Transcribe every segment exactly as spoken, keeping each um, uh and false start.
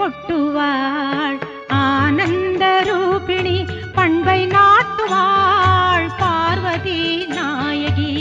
கொட்டுவாள் ஆனந்த ரூபிணி பண்பை நாட்டுவாள் பார்வதி நாயகி.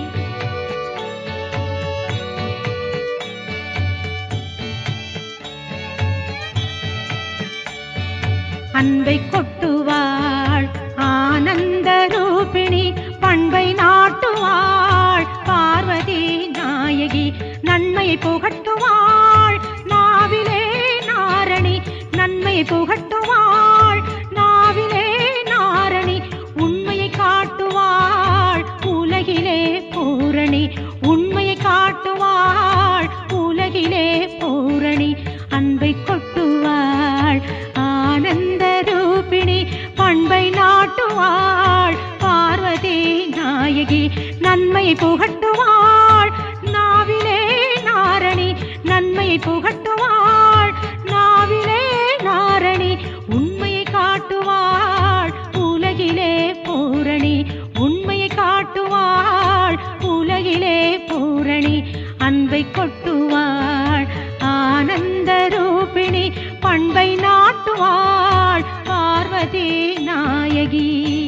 அன்பை கொட்டுவாள் ஆனந்த ரூபிணி பண்பை நாட்டுவாள் பார்வதி நாயகி. நன்மையை புகட்டுவாள் நாவிலே நாரணி, நன்மையை புகட்டுவாள் நாவிலே நாரணி. உண்மையை காட்டுவாள் உலகிலே பூரணி, உண்மையை காட்டுவாள் உலகிலே பூரணி. அன்பை கொட்டுவாள் ஆனந்த ரூபிணி பண்பை நாட்டுவாள் பார்வதி நாயகி. நன்மையை புகட்டுவாள் நாவிலே நாரணி, நன்மையை புகட்டுவாள் நாவிலே நாரணி. உண்மையை காட்டுவாள் உலகிலே பூரணி, உண்மையை காட்டுவாள் உலகிலே பூரணி. அன்பை கொட்டுவாள் ஆனந்த ரூபிணி பண்பை நாட்டுவாள் பார்வதி நாயகி.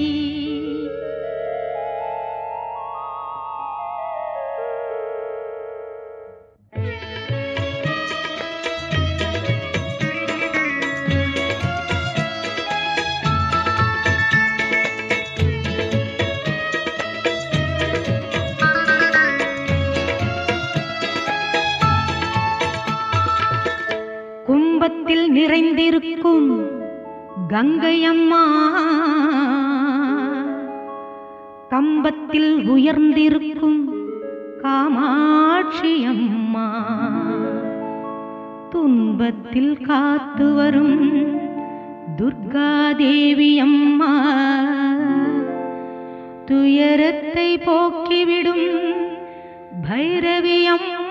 கும்பத்தில் நிறைந்திருக்கும் கங்கையம்மா, கம்பத்தில் உயர்ந்திருக்கும் காமாட்சி அம்மா. துன்பத்தில் காத்து வரும் துர்காதேவி அம்மா, துயரத்தை போக்கிவிடும் பைரவி அம்மா.